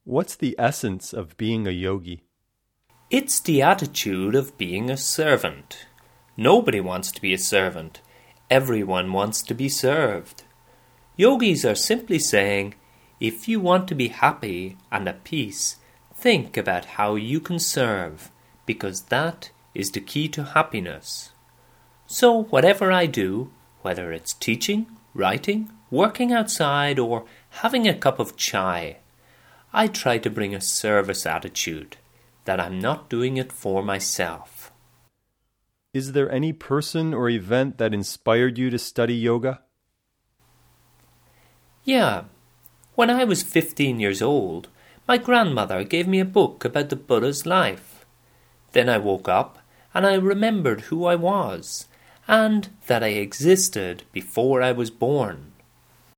What's the essence of being a yogi? It's the attitude of being a servant. Nobody wants to be a servant. Everyone wants to be served. Yogis are simply saying, if you want to be happy and at peace, think about how you can serve, because that is the key to happiness. So whatever I do, whether it's teaching, writing, working outside, or having a cup of chai, I try to bring a service attitude, that I'm not doing it for myself. Is there any person or event that inspired you to study yoga? Yeah. When I was 15 years old, my grandmother gave me a book about the Buddha's life. Then I woke up and I remembered who I was, and that I existed before I was born.